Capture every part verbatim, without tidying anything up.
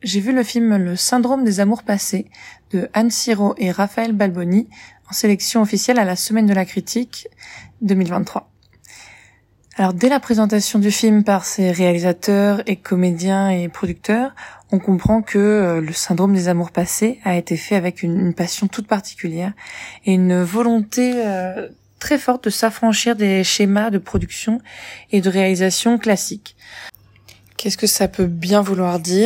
j'ai vu le film Le Syndrome des amours passés de Anne Siro et Raphaël Balboni en sélection officielle à la Semaine de la critique deux mille vingt-trois. Alors dès la présentation du film par ses réalisateurs et comédiens et producteurs, on comprend que euh, le syndrome des amours passés a été fait avec une, une passion toute particulière et une volonté euh, très forte de s'affranchir des schémas de production et de réalisation classiques. Qu'est-ce que ça peut bien vouloir dire ?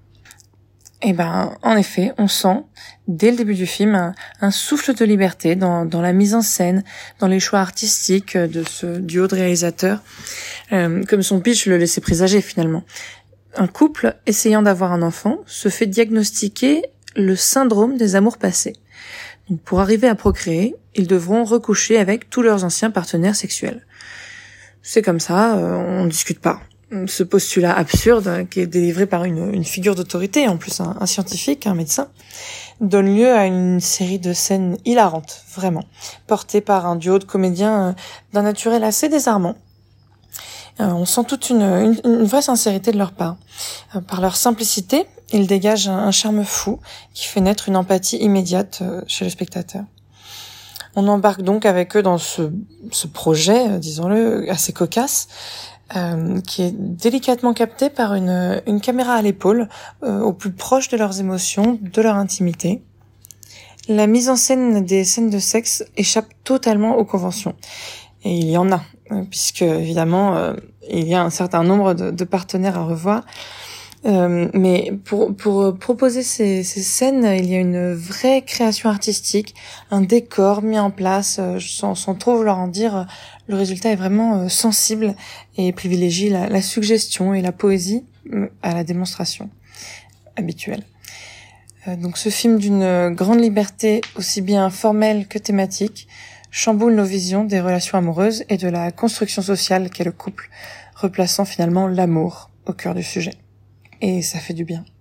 Eh ben, en effet, on sent, dès le début du film, un, un souffle de liberté dans, dans la mise en scène, dans les choix artistiques de ce duo de réalisateurs, euh, comme son pitch le laissait présager finalement. Un couple essayant d'avoir un enfant se fait diagnostiquer le syndrome des amours passés. Donc, pour arriver à procréer, ils devront recoucher avec tous leurs anciens partenaires sexuels. C'est comme ça, euh, on ne discute pas. Ce postulat absurde, qui est délivré par une, une figure d'autorité, en plus un, un scientifique, un médecin, donne lieu à une série de scènes hilarantes, vraiment, portées par un duo de comédiens d'un naturel assez désarmant. Euh, on sent toute une, une, une vraie sincérité de leur part. Euh, par leur simplicité, ils dégagent un, un charme fou qui fait naître une empathie immédiate euh, chez le spectateur. On embarque donc avec eux dans ce, ce projet, euh, disons-le, assez cocasse, Euh, qui est délicatement capté par une, une caméra à l'épaule, euh, au plus proche de leurs émotions, de leur intimité. La mise en scène des scènes de sexe échappe totalement aux conventions. Et il y en a, puisque évidemment, euh, il y a un certain nombre de, de partenaires à revoir. Euh, mais pour, pour proposer ces, ces scènes, il y a une vraie création artistique, un décor mis en place, euh, sans, sans trop vouloir en dire. Le résultat est vraiment euh, sensible et privilégie la, la suggestion et la poésie euh, à la démonstration habituelle. Euh, donc ce film d'une grande liberté aussi bien formelle que thématique chamboule nos visions des relations amoureuses et de la construction sociale qu'est le couple, replaçant finalement l'amour au cœur du sujet. Et ça fait du bien.